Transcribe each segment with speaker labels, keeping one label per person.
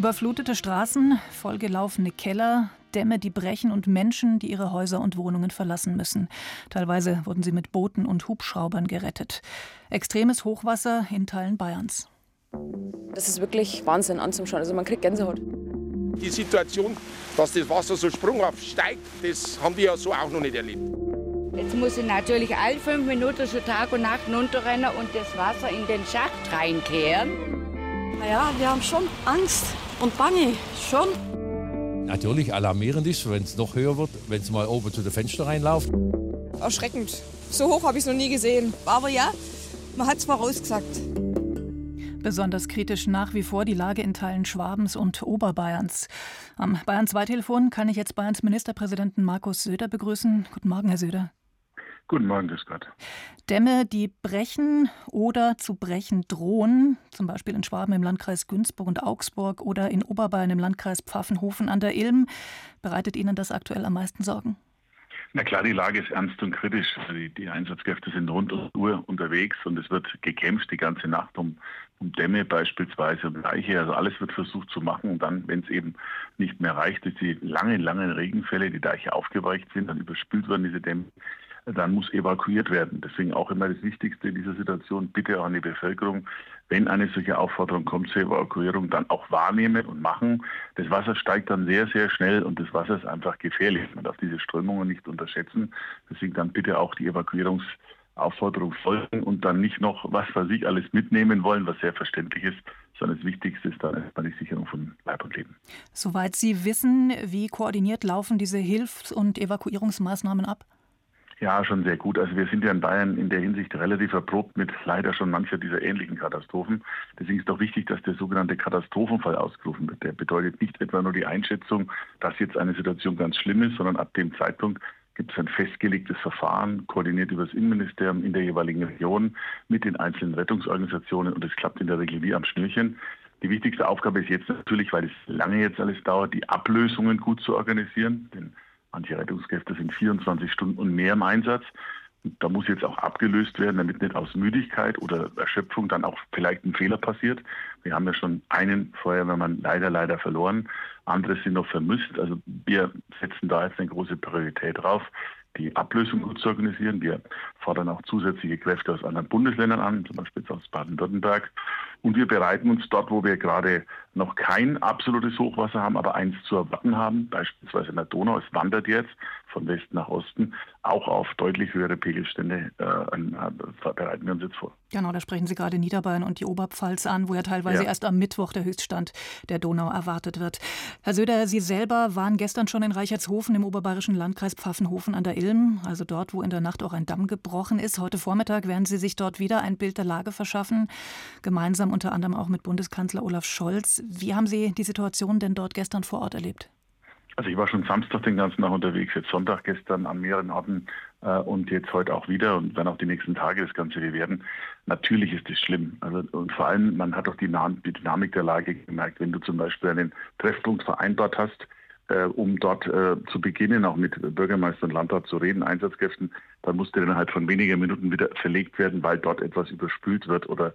Speaker 1: Überflutete Straßen, vollgelaufene Keller, Dämme, die brechen und Menschen, die ihre Häuser und Wohnungen verlassen müssen. Teilweise wurden sie mit Booten und Hubschraubern gerettet. Extremes Hochwasser in Teilen Bayerns.
Speaker 2: Das ist wirklich Wahnsinn anzuschauen. Also man kriegt Gänsehaut.
Speaker 3: Die Situation, dass das Wasser so sprunghaft steigt, das haben wir ja so auch noch nicht erlebt.
Speaker 4: Jetzt muss ich natürlich alle 5 Minuten so Tag und Nacht runterrennen und das Wasser in den Schacht reinkehren.
Speaker 5: Naja, wir haben schon Angst und Bange, schon.
Speaker 6: Natürlich alarmierend ist, wenn es noch höher wird, wenn es mal oben zu den Fenstern reinläuft.
Speaker 7: Erschreckend. So hoch habe ich es noch nie gesehen. Aber ja, man hat es vorausgesagt.
Speaker 1: Besonders kritisch nach wie vor die Lage in Teilen Schwabens und Oberbayerns. Am Bayern-2-Telefon kann ich jetzt Bayerns Ministerpräsidenten Markus Söder begrüßen. Guten Morgen, Herr Söder.
Speaker 8: Guten Morgen, grüß Gott.
Speaker 1: Dämme, die brechen oder zu brechen drohen, zum Beispiel in Schwaben im Landkreis Günzburg und Augsburg oder in Oberbayern im Landkreis Pfaffenhofen an der Ilm. Bereitet Ihnen das aktuell am meisten Sorgen?
Speaker 8: Na klar, die Lage ist ernst und kritisch. Also die Einsatzkräfte sind rund um die Uhr unterwegs und es wird gekämpft die ganze Nacht um Dämme beispielsweise, um Deiche. Also alles wird versucht zu machen und dann, wenn es eben nicht mehr reicht, durch die langen Regenfälle, die Deiche aufgeweicht sind, dann überspült werden diese Dämme, dann muss evakuiert werden. Deswegen auch immer das Wichtigste in dieser Situation, bitte auch an die Bevölkerung, wenn eine solche Aufforderung kommt zur Evakuierung, dann auch wahrnehmen und machen. Das Wasser steigt dann sehr, sehr schnell und das Wasser ist einfach gefährlich. Man darf diese Strömungen nicht unterschätzen. Deswegen dann bitte auch die Evakuierungsaufforderung folgen und dann nicht noch, was weiß ich, alles mitnehmen wollen, was sehr verständlich ist, sondern das Wichtigste ist dann erstmal die Sicherung von Leib und Leben.
Speaker 1: Soweit Sie wissen, wie koordiniert laufen diese Hilfs- und Evakuierungsmaßnahmen ab?
Speaker 8: Ja, schon sehr gut. Also wir sind ja in Bayern in der Hinsicht relativ erprobt mit leider schon mancher dieser ähnlichen Katastrophen. Deswegen ist auch wichtig, dass der sogenannte Katastrophenfall ausgerufen wird. Der bedeutet nicht etwa nur die Einschätzung, dass jetzt eine Situation ganz schlimm ist, sondern ab dem Zeitpunkt gibt es ein festgelegtes Verfahren, koordiniert über das Innenministerium in der jeweiligen Region mit den einzelnen Rettungsorganisationen und es klappt in der Regel wie am Schnürchen. Die wichtigste Aufgabe ist jetzt natürlich, weil es lange jetzt alles dauert, die Ablösungen gut zu organisieren. Denn manche Rettungskräfte sind 24 Stunden und mehr im Einsatz. Und da muss jetzt auch abgelöst werden, damit nicht aus Müdigkeit oder Erschöpfung dann auch vielleicht ein Fehler passiert. Wir haben ja schon einen Feuerwehrmann leider verloren. Andere sind noch vermisst. Also wir setzen da jetzt eine große Priorität drauf, die Ablösung gut zu organisieren. Wir fordern auch zusätzliche Kräfte aus anderen Bundesländern an, zum Beispiel aus Baden-Württemberg. Und wir bereiten uns dort, wo wir gerade noch kein absolutes Hochwasser haben, aber eins zu erwarten haben, beispielsweise in der Donau, es wandert jetzt von Westen nach Osten, auch auf deutlich höhere Pegelstände bereiten wir uns jetzt vor.
Speaker 1: Genau, da sprechen Sie gerade Niederbayern und die Oberpfalz an, wo ja teilweise erst am Mittwoch der Höchststand der Donau erwartet wird. Herr Söder, Sie selber waren gestern schon in Reichertshofen im oberbayerischen Landkreis Pfaffenhofen an der Ilm, also dort, wo in der Nacht auch ein Damm gebrochen ist. Heute Vormittag werden Sie sich dort wieder ein Bild der Lage verschaffen, gemeinsam unter anderem auch mit Bundeskanzler Olaf Scholz. Wie haben Sie die Situation denn dort gestern vor Ort erlebt?
Speaker 8: Also ich war schon Samstag den ganzen Tag unterwegs, jetzt Sonntag gestern an mehreren Orten und jetzt heute auch wieder und dann auch die nächsten Tage das Ganze werden. Natürlich ist es schlimm. Also, und vor allem, man hat auch die Dynamik der Lage gemerkt, wenn du zum Beispiel einen Treffpunkt vereinbart hast, um dort zu beginnen, auch mit Bürgermeister und Landrat zu reden, Einsatzkräften, dann musste der innerhalb von weniger Minuten wieder verlegt werden, weil dort etwas überspült wird oder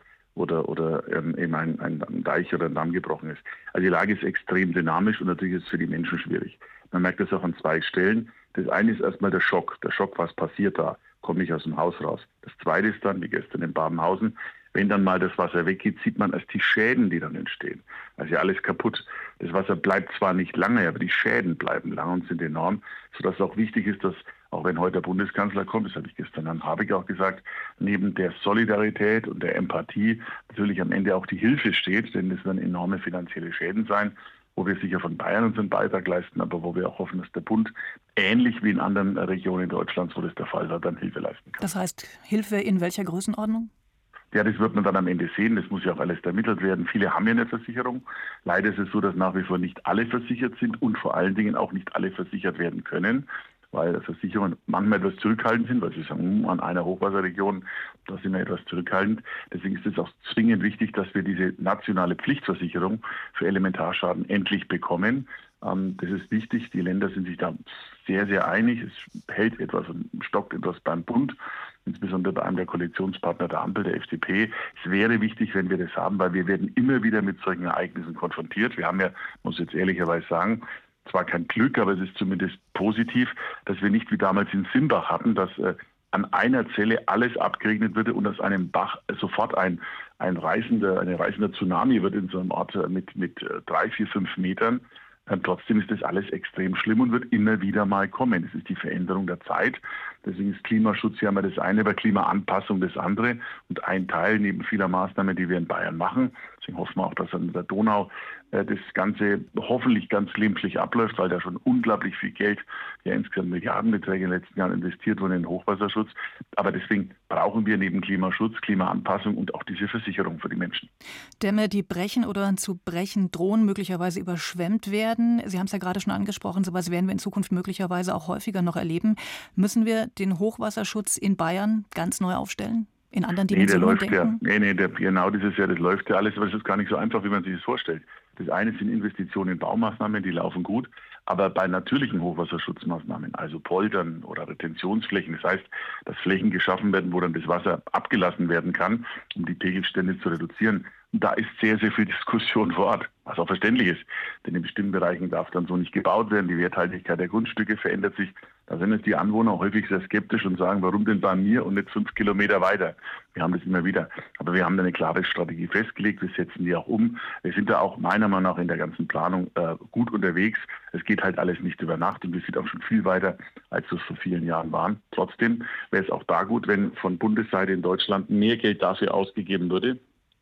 Speaker 8: eben ein Deich oder ein Damm gebrochen ist. Also die Lage ist extrem dynamisch und natürlich ist es für die Menschen schwierig. Man merkt das auch an 2 Stellen. Das eine ist erstmal der Schock. Der Schock, was passiert da? Komme ich aus dem Haus raus. Das zweite ist dann, wie gestern in Babenhausen, wenn dann mal das Wasser weggeht, sieht man erst die Schäden, die dann entstehen. Also ja alles kaputt. Das Wasser bleibt zwar nicht lange, aber die Schäden bleiben lang und sind enorm, sodass auch wichtig ist, dass auch wenn heute der Bundeskanzler kommt, das habe ich gestern Herrn Habeck auch gesagt, neben der Solidarität und der Empathie natürlich am Ende auch die Hilfe steht, denn es werden enorme finanzielle Schäden sein, wo wir sicher von Bayern unseren Beitrag leisten, aber wo wir auch hoffen, dass der Bund ähnlich wie in anderen Regionen Deutschlands, wo das der Fall war, dann Hilfe leisten kann.
Speaker 1: Das heißt, Hilfe in welcher Größenordnung?
Speaker 8: Ja, das wird man dann am Ende sehen. Das muss ja auch alles ermittelt werden. Viele haben ja eine Versicherung. Leider ist es so, dass nach wie vor nicht alle versichert sind und vor allen Dingen auch nicht alle versichert werden können, weil Versicherungen manchmal etwas zurückhaltend sind, weil sie sagen, an einer Hochwasserregion, da sind wir etwas zurückhaltend. Deswegen ist es auch zwingend wichtig, dass wir diese nationale Pflichtversicherung für Elementarschaden endlich bekommen. Das ist wichtig. Die Länder sind sich da sehr einig. Es hält etwas und stockt etwas beim Bund. insbesondere bei einem der Koalitionspartner der Ampel, der FDP. Es wäre wichtig, wenn wir das haben, weil wir werden immer wieder mit solchen Ereignissen konfrontiert. Wir haben ja, muss ich jetzt ehrlicherweise sagen, zwar kein Glück, aber es ist zumindest positiv, dass wir nicht wie damals in Simbach hatten, dass an einer Zelle alles abgeregnet würde und aus einem Bach sofort ein reißender Tsunami wird in so einem Ort mit 3, 4, 5 Metern. Trotzdem ist das alles extrem schlimm und wird immer wieder mal kommen. Es ist die Veränderung der Zeit. Deswegen ist Klimaschutz ja immer das eine, aber Klimaanpassung das andere. Und ein Teil neben vieler Maßnahmen, die wir in Bayern machen. Deswegen hoffen wir auch, dass an der Donau das Ganze hoffentlich ganz glimpflich abläuft, weil da schon unglaublich viel Geld, ja insgesamt Milliardenbeträge in den letzten Jahren investiert wurden in den Hochwasserschutz. Aber deswegen brauchen wir neben Klimaschutz, Klimaanpassung und auch diese Versicherung für die Menschen.
Speaker 1: Dämme, die brechen oder zu brechen drohen, möglicherweise überschwemmt werden. Sie haben es ja gerade schon angesprochen, sowas werden wir in Zukunft möglicherweise auch häufiger noch erleben. Müssen wir den Hochwasserschutz in Bayern ganz neu aufstellen? In anderen Dimensionen denken?
Speaker 8: Genau dieses Jahr, das läuft ja alles, aber es ist gar nicht so einfach, wie man sich das vorstellt. Das eine sind Investitionen in Baumaßnahmen, die laufen gut, aber bei natürlichen Hochwasserschutzmaßnahmen, also Poldern oder Retentionsflächen, das heißt, dass Flächen geschaffen werden, wo dann das Wasser abgelassen werden kann, um die Pegelstände zu reduzieren, da ist sehr, sehr viel Diskussion vor Ort, was auch verständlich ist. Denn in bestimmten Bereichen darf dann so nicht gebaut werden, die Werthaltigkeit der Grundstücke verändert sich. Da sind jetzt die Anwohner häufig sehr skeptisch und sagen, warum denn bei mir und nicht 5 Kilometer weiter? Wir haben das immer wieder. Aber wir haben da eine klare Strategie festgelegt, wir setzen die auch um. Wir sind da auch meiner Meinung nach in der ganzen Planung gut unterwegs. Es geht halt alles nicht über Nacht und wir sind auch schon viel weiter, als es vor vielen Jahren waren. Trotzdem wäre es auch da gut, wenn von Bundesseite in Deutschland mehr Geld dafür ausgegeben würde.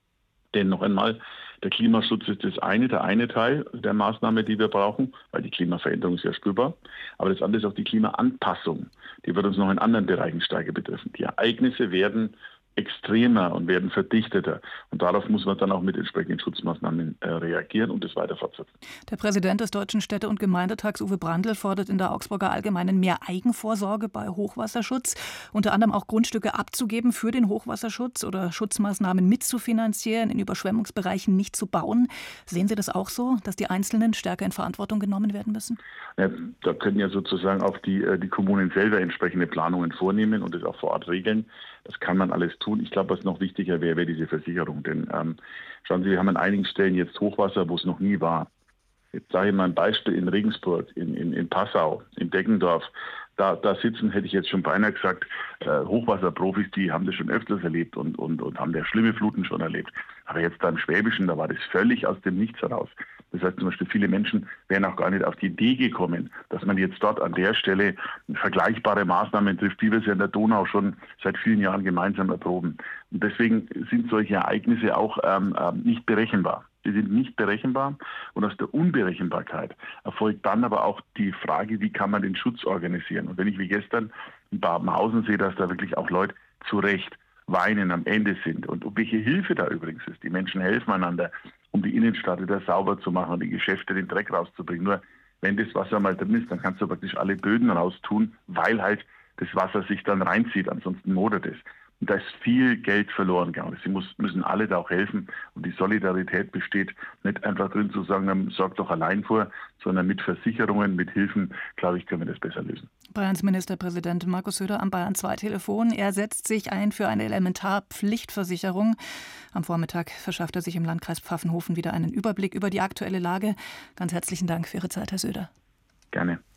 Speaker 8: Denn noch einmal, der Klimaschutz ist der eine Teil der Maßnahme, die wir brauchen, weil die Klimaveränderung ist ja spürbar. Aber das andere ist auch die Klimaanpassung. Die wird uns noch in anderen Bereichen stärker betreffen. Die Ereignisse werden extremer und werden verdichteter. Und darauf muss man dann auch mit entsprechenden Schutzmaßnahmen reagieren und das weiter fortsetzen.
Speaker 1: Der Präsident des Deutschen Städte- und Gemeindetags, Uwe Brandl, fordert in der Augsburger Allgemeinen mehr Eigenvorsorge bei Hochwasserschutz, unter anderem auch Grundstücke abzugeben für den Hochwasserschutz oder Schutzmaßnahmen mitzufinanzieren, in Überschwemmungsbereichen nicht zu bauen. Sehen Sie das auch so, dass die Einzelnen stärker in Verantwortung genommen werden müssen?
Speaker 8: Ja, da können ja sozusagen auch die Kommunen selber entsprechende Planungen vornehmen und das auch vor Ort regeln. Das kann man alles tun. Ich glaube, was noch wichtiger wäre diese Versicherung. Denn schauen Sie, wir haben an einigen Stellen jetzt Hochwasser, wo es noch nie war. Jetzt sage ich mal ein Beispiel in Regensburg, in Passau, in Deggendorf. Da sitzen, hätte ich jetzt schon beinahe gesagt, Hochwasserprofis, die haben das schon öfters erlebt und haben da schlimme Fluten schon erlebt. Aber jetzt da im Schwäbischen, da war das völlig aus dem Nichts heraus. Das heißt zum Beispiel, viele Menschen wären auch gar nicht auf die Idee gekommen, dass man jetzt dort an der Stelle vergleichbare Maßnahmen trifft, wie wir sie an der Donau schon seit vielen Jahren gemeinsam erproben. Und deswegen sind solche Ereignisse auch nicht berechenbar. Sie sind nicht berechenbar und aus der Unberechenbarkeit erfolgt dann aber auch die Frage, wie kann man den Schutz organisieren. Und wenn ich wie gestern in Babenhausen sehe, dass da wirklich auch Leute zu Recht weinen am Ende sind und welche Hilfe da übrigens ist. Die Menschen helfen einander, um die Innenstadt wieder sauber zu machen und die Geschäfte den Dreck rauszubringen. Nur wenn das Wasser mal drin ist, dann kannst du praktisch alle Böden raustun, weil halt das Wasser sich dann reinzieht, ansonsten modert es. Und da ist viel Geld verloren gegangen. Sie müssen alle da auch helfen. Und die Solidarität besteht nicht einfach drin zu sagen, dann sorgt doch allein vor, sondern mit Versicherungen, mit Hilfen, glaube ich, können wir das besser lösen.
Speaker 1: Bayerns Ministerpräsident Markus Söder am Bayern 2 Telefon. Er setzt sich ein für eine Elementarpflichtversicherung. Am Vormittag verschafft er sich im Landkreis Pfaffenhofen wieder einen Überblick über die aktuelle Lage. Ganz herzlichen Dank für Ihre Zeit, Herr Söder.
Speaker 8: Gerne.